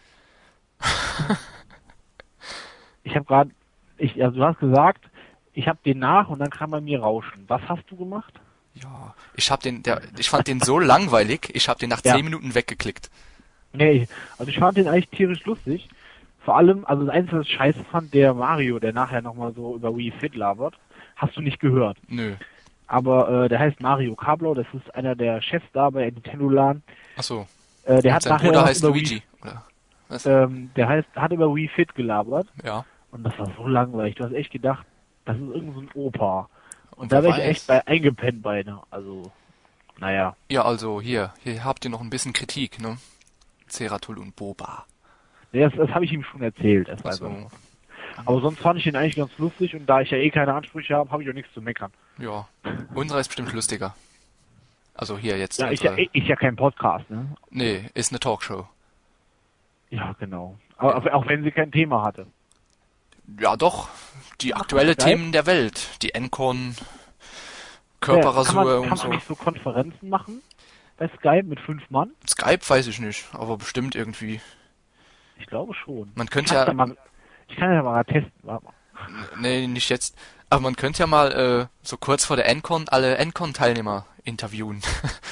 Ich habe gerade, ich, also du hast gesagt, ich habe den nach und dann kam bei mir Rauschen. Was hast du gemacht? Ja, ich habe den, der, ich fand den so langweilig, ich habe den nach Ja. zehn Minuten weggeklickt. Nee, also ich fand den eigentlich tierisch lustig. Vor allem, also das Einzige, was ich scheiße fand, der Mario, der nachher nochmal so über Wii Fit labert, hast du nicht gehört. Nö. Aber äh, der heißt Mario Kablau, das ist einer der Chefs da bei Nintendo Land. Ach so. Äh, der Und hat sein nachher Bruder was heißt über Luigi, oder? Was? Wii, ähm, der heißt, hat über Wii Fit gelabert Ja. und das war so langweilig. Du hast echt gedacht, das ist irgend so ein Opa. Und, Und da wer wäre ich weiß. echt bei eingepennt beinahe. Also, naja. Ja, also hier, hier habt ihr noch ein bisschen Kritik, ne? Zeratul und Boba. Nee, das, das habe ich ihm schon erzählt. Das Ach weiß so. er noch. Aber sonst fand ich ihn eigentlich ganz lustig und da ich ja eh keine Ansprüche habe, habe ich auch nichts zu meckern. Ja. Unserer ist bestimmt lustiger. Also hier jetzt. Ja, ich ja, unsere, ich ja kein Podcast, ne? nee, ist eine Talkshow. Ja, genau. Aber auch- auch wenn sie kein Thema hatte. Ja, doch. Die aktuelle Skype? Themen der Welt. Die Encon, Ja, Körperrasur kann man, und kann so. man nicht so Konferenzen machen bei Skype mit fünf Mann? Skype weiß ich nicht, aber bestimmt irgendwie. Ich glaube schon. Man Ich könnte kann ja, ja mal, ich kann ja mal testen. Warte mal. nee, nicht jetzt. Aber man könnte ja mal äh, so kurz vor der Encon alle Encon-Teilnehmer interviewen.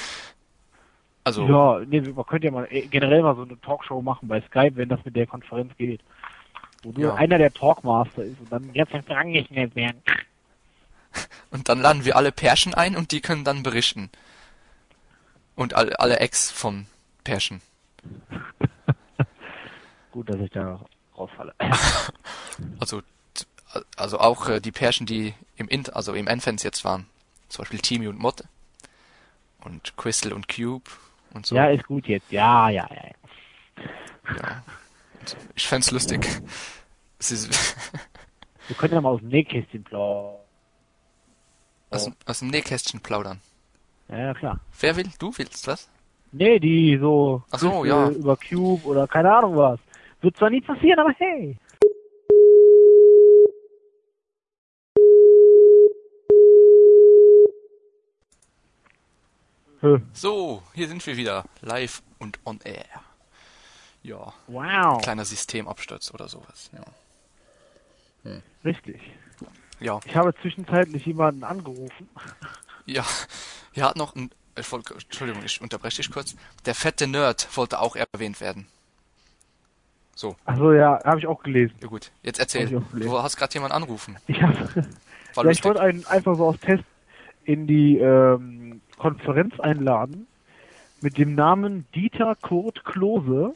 also, Ja, nee, man könnte ja mal äh, generell mal so eine Talkshow machen bei Skype, wenn das mit der Konferenz geht. Wo du Ja. einer der Talkmaster ist und dann jetzt Fragen gestellt werden. und dann laden wir alle Pärchen ein und die können dann berichten. Und alle, alle Ex von Pärchen. Gut, dass ich da rausfalle. Also, t- also auch äh, die Pärchen, die im Int, also im N-Fans jetzt waren. Zum Beispiel Timmy und Mod. Und Crystal und Cube und so. Ja, ist gut jetzt. Ja, ja, ja. ja. Ja. Und ich fänd's lustig. Es ist Wir können ja mal aus dem Nähkästchen plaudern. aus, dem- aus dem Nähkästchen plaudern. Ja, ja, klar. Wer will? Du willst was? Nee, die so, Ach so, Wüste ja. über Cube oder keine Ahnung was. Wird zwar nie passieren, aber hey. Hä. So, hier sind wir wieder. Live und on air. Ja, Wow. kleiner Systemabsturz oder sowas. Ja. Richtig. Ja, Ich habe zwischenzeitlich jemanden angerufen. ja. Hier hat noch ein, ich wollte, Entschuldigung, ich unterbreche dich kurz. Der fette Nerd wollte auch erwähnt werden. So, Achso, ja, habe ich auch gelesen. ja gut. Jetzt Hab erzähl. ich auch gelesen. Du hast gerade jemanden anrufen. Ich habe, War ja, ich lustig. wollte einen einfach so aus Test in die ähm, Konferenz einladen mit dem Namen Dieter Kurt Klose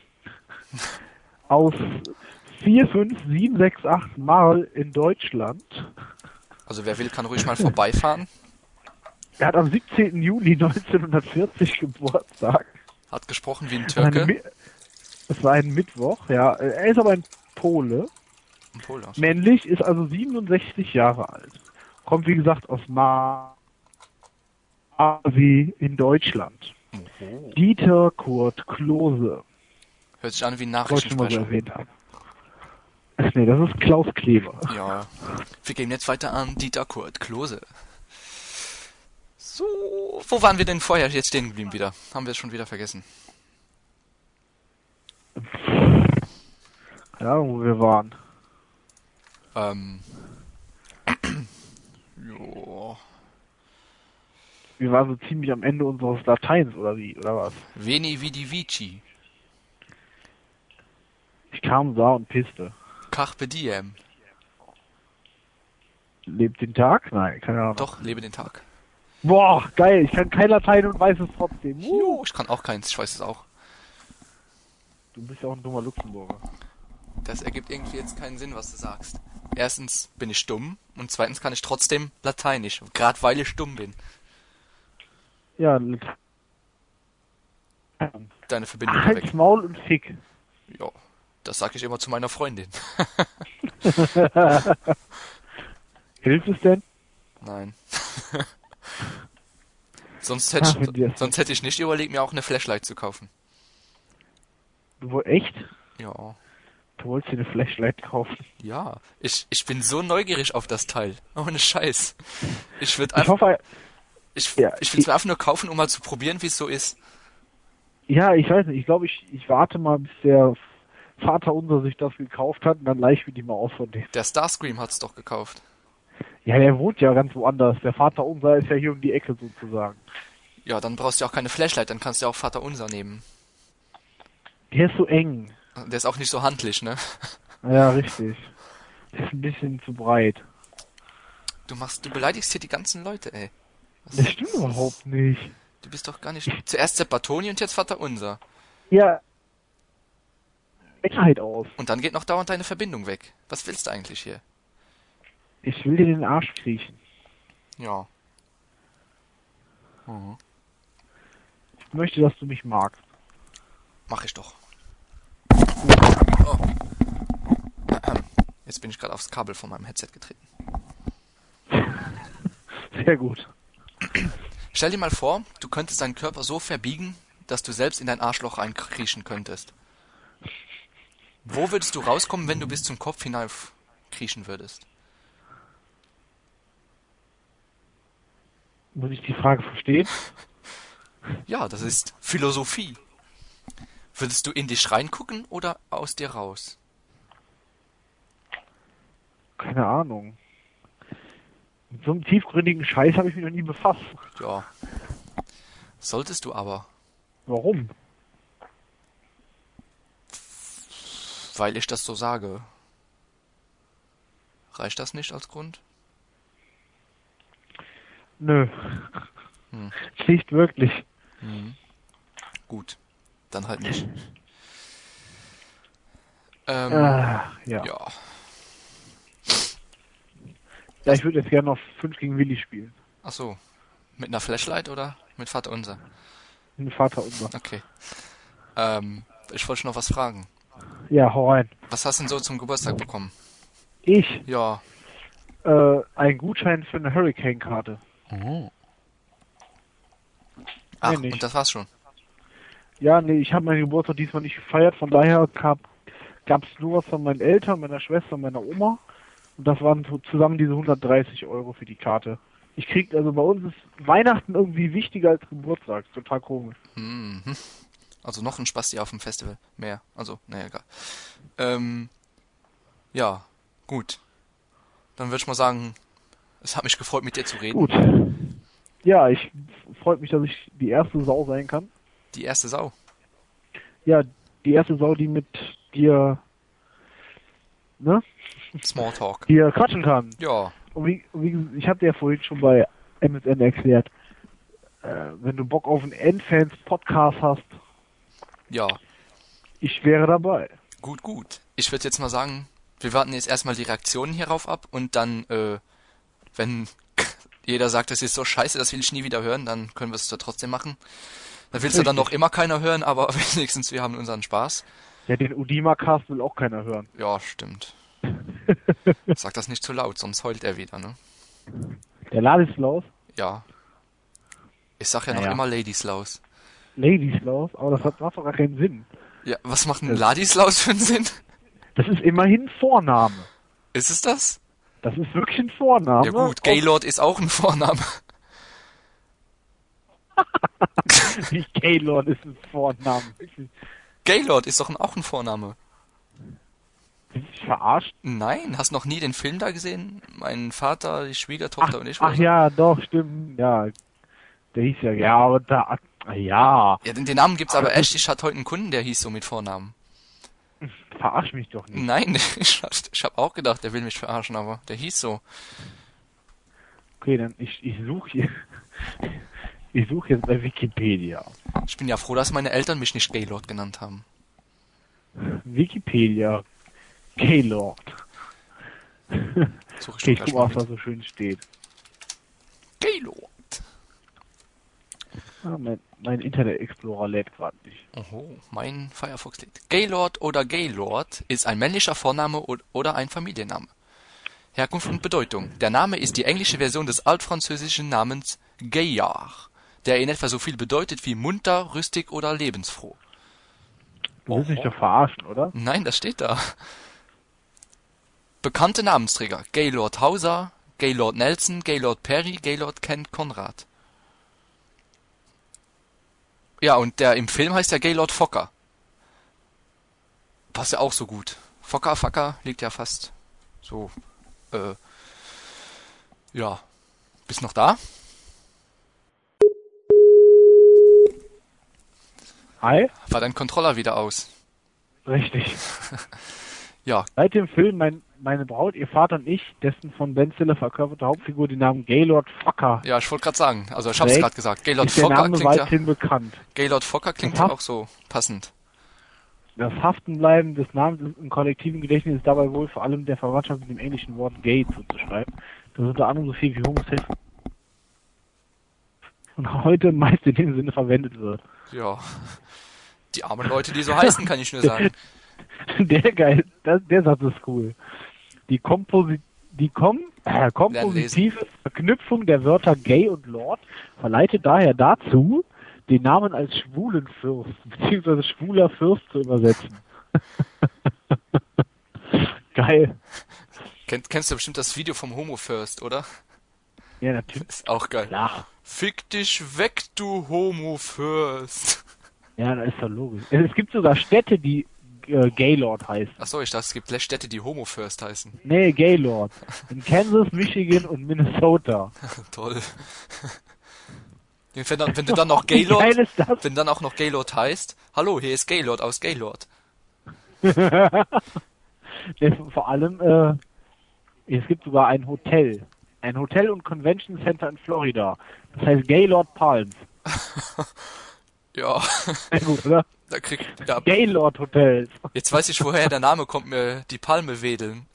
aus vier fünf sieben sechs acht Mal in Deutschland. Also wer will, kann ruhig mal vorbeifahren. Er hat am siebzehnten Juli neunzehnhundertvierzig Geburtstag. Hat gesprochen wie ein Das war eine Türke. Mi- Das war ein Mittwoch, ja. Er ist aber ein Pole. Ein Pole. Männlich, ist also siebenundsechzig Jahre alt. Kommt, wie gesagt, aus Masi in Deutschland. Oh. Dieter Kurt Klose. Hört sich an wie ein Wollte ich mal so Nachrichtensprecher. erwähnt haben. Ach nee, das ist Klaus Kleber. Ja. Wir gehen jetzt weiter an Dieter Kurt Klose. So, wo waren wir denn vorher jetzt stehen geblieben wieder? Haben wir es schon wieder vergessen. Keine Ahnung, wo wir waren. Ähm. jo. Wir waren so ziemlich am Ende unseres Lateins, oder wie, oder was? Veni vidi vici. Ich kam, sah und pisste. Carpe diem. Lebt den Tag? Nein, keine Ahnung. Doch, lebe den Tag. Boah, geil, ich kann kein Latein und weiß es trotzdem. Uh. Jo, ich kann auch keins, ich weiß es auch. Du bist ja auch ein dummer Luxemburger. Das ergibt irgendwie jetzt keinen Sinn, was du sagst. Erstens bin ich dumm und zweitens kann ich trotzdem Lateinisch, gerade weil ich dumm bin. Ja, Latein. Deine Verbindung war Halt's weg. Maul und Fick. Ja, das sag ich immer zu meiner Freundin. Hilft es denn? Nein. sonst, hätte Ach, wenn dir ich, das- sonst hätte ich nicht überlegt, mir auch eine Flashlight zu kaufen. Du wohl echt? Ja. Du wolltest dir eine Flashlight kaufen. Ja, ich, ich bin so neugierig auf das Teil. Ohne Scheiß. Ich würde Ich einfach, hoffe, ich, ja, ich will es mir einfach nur kaufen, um mal zu probieren, wie es so ist. ja, ich weiß nicht, ich glaube, ich, ich warte mal, bis der Vater unser sich das gekauft hat und dann leih ich mir die mal aus von dem. Der Starscream hat's doch gekauft. Ja, der wohnt ja ganz woanders. Der Vater unser ist ja hier um die Ecke sozusagen. Ja, dann brauchst du auch keine Flashlight, dann kannst du ja auch Vater Unser nehmen. Der ist so eng. Der ist auch nicht so handlich, ne? Ja, richtig. Der ist ein bisschen zu breit. Du machst, du beleidigst hier die ganzen Leute, ey. Das stimmt überhaupt nicht. Du bist doch gar nicht... Zuerst Sepp Bartoni und jetzt Vater Unser. Ja. Eckheit aus. Und dann geht noch dauernd deine Verbindung weg. Was willst du eigentlich hier? Ich will dir den Arsch kriechen. Ja. Mhm. Ich möchte, dass du mich magst. Mach ich doch. Oh. Jetzt bin ich gerade aufs Kabel von meinem Headset getreten. Sehr gut. Stell dir mal vor, du könntest deinen Körper so verbiegen, dass du selbst in dein Arschloch reinkriechen könntest. Wo würdest du rauskommen, wenn du bis zum Kopf hinauf kriechen würdest? Muss ich die Frage verstehen? Ja, das ist Philosophie. Würdest du in dich reingucken oder aus dir raus? Keine Ahnung. Mit so einem tiefgründigen Scheiß habe ich mich noch nie befasst. Ja. Solltest du aber. Warum? Weil ich das so sage. Reicht das nicht als Grund? Nö. Hm. Nicht wirklich. Mhm. Gut. Dann halt nicht. Ähm, Ah, ja. ja. Ja, ich würde jetzt gerne auf fünf gegen Willi spielen. Ach so. Mit einer Flashlight oder mit Vater Unser? Ein Vater unser. Okay. Ähm, ich wollte noch was fragen. Ja, hau rein. Was hast du denn so zum Geburtstag bekommen? Ich, Ja. äh, ein Gutschein für eine Hurricane-Karte. Oh. Ach, Nee, nicht. und das war's schon. Ja, nee, ich habe meinen Geburtstag diesmal nicht gefeiert, von daher gab gab's nur was von meinen Eltern, meiner Schwester und meiner Oma. Und das waren so zusammen diese hundertdreißig Euro für die Karte. Ich krieg, also bei uns ist Weihnachten irgendwie wichtiger als Geburtstag. Total komisch. Mhm. Also noch ein Spasti auf dem Festival. Mehr. Also, naja, egal. Ähm, ja, gut. Dann würde ich mal sagen, es hat mich gefreut, mit dir zu reden. Gut. Ja, ich freut mich, dass ich die erste Sau sein kann. Die erste Sau. Ja, die erste Sau, die mit dir, ne, Smalltalk. dir quatschen kann. Ja. Und wie, wie ich habe dir ja vorhin schon bei M S N erklärt, äh, wenn du Bock auf einen Endfans-Podcast hast, Ja. ich wäre dabei. Gut, gut. Ich würde jetzt mal sagen, wir warten jetzt erstmal die Reaktionen hierauf ab und dann, äh, wenn jeder sagt, das ist so scheiße, das will ich nie wieder hören, dann können wir es ja trotzdem machen. Da willst du dann noch immer keiner hören, aber wenigstens wir haben unseren Spaß. Ja, den Udima-Cast will auch keiner hören. Ja, stimmt. Sag das nicht zu laut, sonst heult er wieder, ne? Der Ladislaus, Ja. Ich sag ja noch Naja. immer Ladislaus. Ladislaus, aber das hat, macht doch gar keinen Sinn. Ja, was macht ein Ladislaus für einen Sinn? Das ist immerhin ein Vorname. Ist es das? Das ist wirklich ein Vorname. Ja gut, Gaylord ist auch ein Vorname. Nicht Gaylord ist ein Vorname. Gaylord ist doch ein- auch ein Vorname. Bist du verarscht? Nein, hast noch nie den Film da gesehen? Mein Vater, die Schwiegertochter Ach, und ich. ach oder so? ja, doch, stimmt. Ja, der hieß ja, ja, aber da, ja, Ja, den, den Namen gibt's aber echt. Ich hatte heute einen Kunden, der hieß so mit Vornamen. verarsch mich doch nicht. Nein, ich, ich habe auch gedacht, der will mich verarschen, aber der hieß so. Okay, dann ich, ich suche hier, ich suche jetzt bei Wikipedia. Ich bin ja froh, dass meine Eltern mich nicht Gaylord genannt haben. Wikipedia, Gaylord. Such ich Okay, doch ich gleich guck mal mal, was da mit. so schön steht. Gaylord. Ah, mein, mein Internet Explorer lädt gerade nicht. Oho, mein Firefox lädt. Gaylord oder Gaylord ist ein männlicher Vorname o- oder ein Familienname. Herkunft und Bedeutung. Der Name ist die englische Version des altfranzösischen Namens Gaillard, der in etwa so viel bedeutet wie munter, rüstig oder lebensfroh. Du willst Oh. mich doch verarschen, oder? Nein, das steht da. Bekannte Namensträger. Gaylord Hauser, Gaylord Nelson, Gaylord Perry, Gaylord Kent Conrad. Ja, und der im Film heißt ja Gaylord Fokker. Passt ja auch so gut. Fokker, Facker liegt ja fast so, äh, ja. Bist noch da? Hi? War dein Controller wieder aus? Richtig. Ja, Seit dem Film mein, meine Braut, ihr Vater und ich, dessen von Ben Stiller verkörperte Hauptfigur den Namen Gaylord Fokker ja, ich wollte gerade sagen, also ich hab's trägt, gerade gesagt. Gaylord ist der Fokker Name klingt ja, weithin bekannt. Gaylord Fokker klingt Das ja hat- auch so passend. Das Haftenbleiben des Namens im kollektiven Gedächtnis ist dabei wohl vor allem der Verwandtschaft mit dem englischen Wort gay zuzuschreiben, das unter anderem so viel wie homosexuell und heute meist in dem Sinne verwendet wird. Ja. Die armen Leute, die so heißen, kann ich nur sagen. Der geil, das, der Satz ist cool. Die Komposi die Kom äh, kompositive Verknüpfung der Wörter gay und Lord verleitet daher dazu, den Namen als schwulen Fürst bzw. schwuler Fürst zu übersetzen. Geil. Kennt, kennst du bestimmt das Video vom Homo First, oder? Ja, natürlich. Ist auch geil. Klar. Fick dich weg, du Homo First. Ja, das ist doch logisch. Es gibt sogar Städte, die äh, Gaylord heißen. Achso, ich dachte, es gibt Städte, die Homo First heißen. Nee, Gaylord. In Kansas, Michigan und Minnesota. Toll. Wenn, dann, wenn du dann noch Wie geil Gaylord, ist das? wenn dann auch noch Gaylord heißt, hallo, hier ist Gaylord aus Gaylord. Der, vor allem, äh, es gibt sogar ein Hotel. Ein Hotel und Convention Center in Florida. Das heißt Gaylord Palms. Ja, Sehr gut, oder? da krieg, ja, Gaylord Hotels. jetzt weiß ich, woher der Name kommt, mir die Palme wedeln.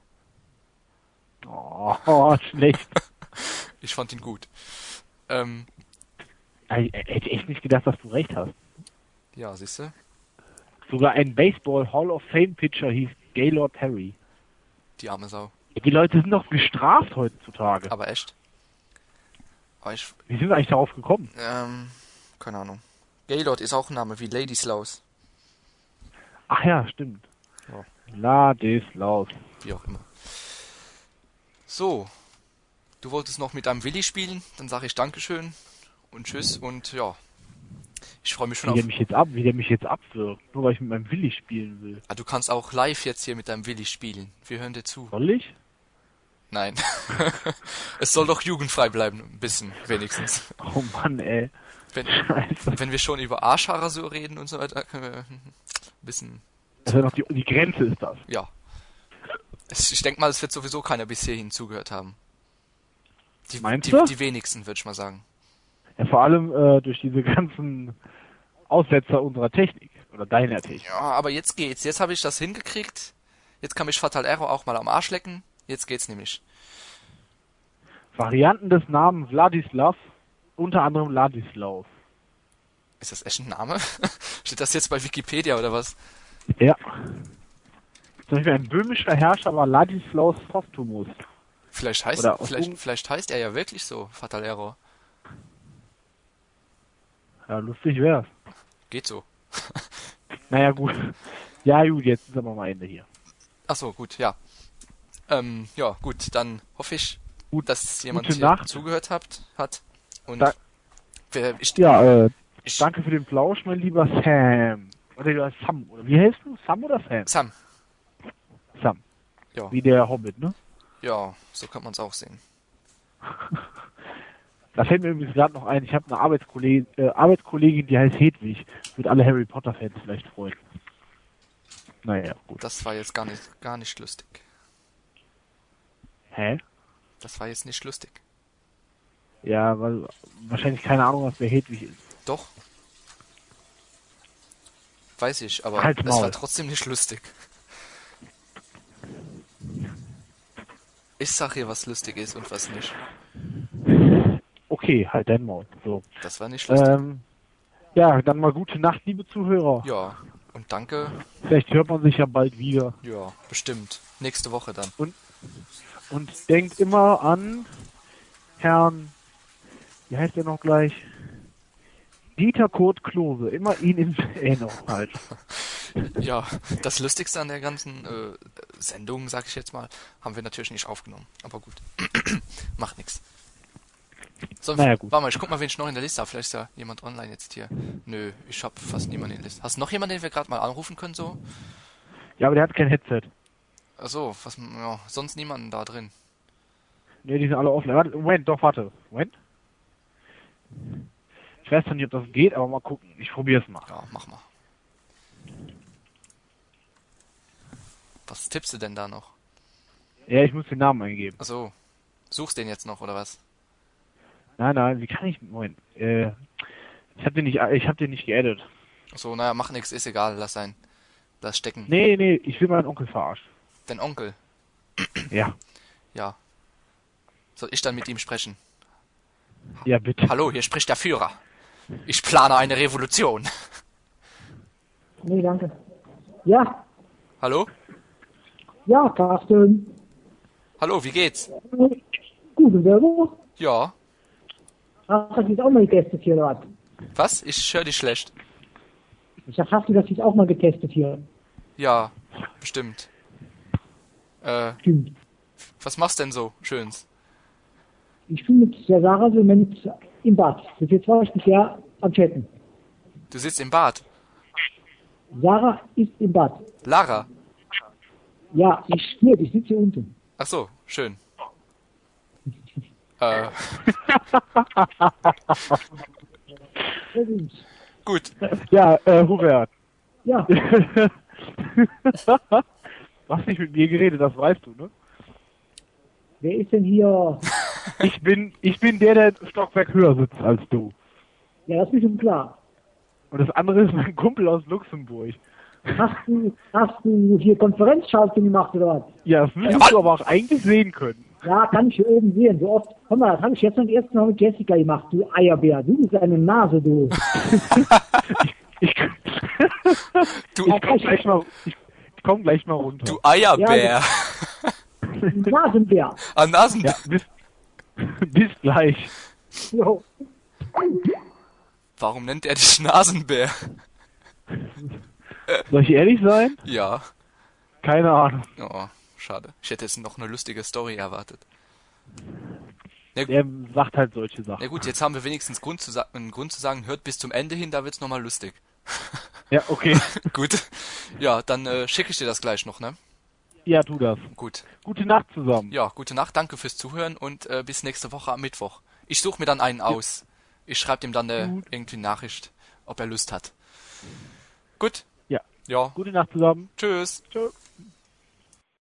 Oh, schlecht. Ich fand ihn gut. Ähm, Ich hätte echt nicht gedacht, dass du recht hast. ja, siehste. Sogar ein Baseball Hall of Fame Pitcher hieß Gaylord Perry. Die arme Sau. Die Leute sind doch gestraft heutzutage. Aber echt. Aber ich, Wie sind wir eigentlich darauf gekommen? ähm, keine Ahnung. Gaylord ist auch ein Name wie Ladislaus. Ach ja, stimmt. Ja. Ladislaus. Wie auch immer. So. Du wolltest noch mit deinem Willi spielen, dann sage ich Dankeschön und Tschüss und ja. Ich freue mich schon Wie auf. der mich jetzt ab, wie der mich jetzt abwirkt, nur weil ich mit meinem Willi spielen will. Ah, du kannst auch live jetzt hier mit deinem Willi spielen. Wir hören dir zu. Soll ich? Nein. Es soll doch jugendfrei bleiben, ein bisschen, wenigstens. Oh Mann, ey. Wenn, Scheiße. wenn wir schon über Arschhaare so reden und so weiter, können wir ein bisschen, Das ist ja noch die, die Grenze ist das. ja. Es, ich denke mal, es wird sowieso keiner bis hierhin zugehört haben. Die, Meinst die, du? die wenigsten, würde ich mal sagen. Ja, vor allem äh, durch diese ganzen Aussetzer unserer Technik. Oder deiner Technik. Ja, aber jetzt geht's. Jetzt habe ich das hingekriegt. Jetzt kann mich Fatal Error auch mal am Arsch lecken. Jetzt geht's nämlich. Varianten des Namens Vladislav, unter anderem Ladislaus. Ist das echt ein Name? Steht das jetzt bei Wikipedia oder was? Ja. Zum Beispiel ein böhmischer Herrscher war Ladislaus Postumus. Vielleicht heißt, Oder aus vielleicht, Ungarn. vielleicht heißt er ja wirklich so, Fatal Error. Ja, lustig wär's. Geht so. Naja, gut. Ja, gut, jetzt ist aber mal Ende hier. Ach so, gut, ja. Ähm, ja, gut, dann hoffe ich, Gut, dass jemand gute hier Nacht. zugehört habt, hat. Und Da- wer, ich, Ja, äh, ich, danke für den Plausch, mein lieber Sam. Oder ja, Sam, oder wie heißt du? Sam oder Sam? Sam. Sam. Ja, Wie der Hobbit, ne? ja, so kann man es auch sehen. Da fällt mir übrigens gerade noch ein, ich habe eine Arbeitskollegin, äh, Arbeitskollegin, die heißt Hedwig. Wird alle Harry Potter Fans vielleicht freuen. Naja, gut. Das war jetzt gar nicht, gar nicht lustig. Hä? Das war jetzt nicht lustig. Ja, weil wahrscheinlich keine Ahnung, was wer Hedwig ist. Doch. Weiß ich, aber Halt's es war Maul. trotzdem nicht lustig. Ich sag hier, was lustig ist und was nicht. Okay, halt dein Maul. So. Das war nicht lustig. Ähm, ja, dann mal gute Nacht, liebe Zuhörer. Ja, und danke. Vielleicht hört man sich ja bald wieder. Ja, bestimmt. Nächste Woche dann. Und denkt immer an Herrn, wie heißt er noch gleich? Dieter Kurt Klose. Immer ihn in Erinnerung halten. Ja, das Lustigste an der ganzen äh, Sendung, sag ich jetzt mal, haben wir natürlich nicht aufgenommen. Aber gut. Macht nix. So, Naja, gut. warte mal, ich guck mal, wen ich noch in der Liste habe. Vielleicht ist ja jemand online jetzt hier. Nö, ich hab fast niemanden in der Liste. Hast du noch jemanden, den wir gerade mal anrufen können, so? Ja, aber der hat kein Headset. Achso, was, ja, sonst niemanden da drin. Ne, die sind alle offen. Warte, Moment, doch, warte. Moment. Ich weiß noch nicht, ob das geht, aber mal gucken. Ich probier's mal. Ja, mach mal. Was tippst du denn da noch? Ja, ich muss den Namen eingeben. Achso, suchst den jetzt noch, oder was? Nein, nein, wie kann ich... Moment. Äh, ich hab den nicht, ich hab den nicht geaddet. Achso, naja, mach nix, ist egal, lass sein. Lass stecken. Nee, nee, ich will meinen Onkel verarschen. Dein Onkel. Ja. Ja. Soll ich dann mit ihm sprechen? Ja, bitte. Hallo, hier spricht der Führer. Ich plane eine Revolution. Nee, danke. Ja, Hallo? ja, Carsten. Hallo, wie geht's? Gut, und selber? Ja. Hast du das jetzt auch mal getestet hier, oder was? Was? Ich höre dich schlecht. Ich sag, hast du das jetzt auch mal getestet hier? Ja, bestimmt. Äh, Stimmt. was machst denn so Schönes? Ich bin mit der Sarah so im Moment im Bad. Bis jetzt war ich bisher am Chatten. Du sitzt im Bad. Sarah ist im Bad. Lara. Ja, ich spüre, ich sitze hier unten. Ach so, schön. äh, gut. Ja, äh, Hubert. Ja, Du hast nicht mit mir geredet, das weißt du, ne? wer ist denn hier? Ich bin, ich bin der, der ein Stockwerk höher sitzt als du. Ja, das ist mir schon klar. Und das andere ist mein Kumpel aus Luxemburg. Hast du, hast du hier Konferenzschaltung gemacht oder was? Ja, das müsstest du aber auch eigentlich sehen können. Ja, kann ich hier oben sehen. So oft. Hör mal, das habe ich jetzt zum ersten Mal mit Jessica gemacht, du Eierbär. Du bist eine Nase, du. Ich, Du, ich komm gleich mal, ich, ich komm gleich mal runter. du Eierbär. Ja, Nasenbär. Ah, Nasen. Ja, bis, bis gleich. Jo. Warum nennt er dich Nasenbär? Soll ich ehrlich sein? Ja. Keine Ahnung. Oh, schade. Ich hätte jetzt noch eine lustige Story erwartet. Na, Der sagt halt solche Sachen. na gut, jetzt haben wir wenigstens Grund zu sa- einen Grund zu sagen, hört bis zum Ende hin, da wird's nochmal lustig. Ja, okay. Gut. Ja, dann äh, schicke ich dir das gleich noch, ne? Ja, tu das. Gut. Gute Nacht zusammen. Ja, gute Nacht, danke fürs Zuhören und äh, bis nächste Woche am Mittwoch. Ich suche mir dann einen aus. Ich schreibe dem dann äh, irgendwie eine Nachricht, ob er Lust hat. Gut. Ja. Ja. Gute Nacht zusammen. Tschüss. Tschö.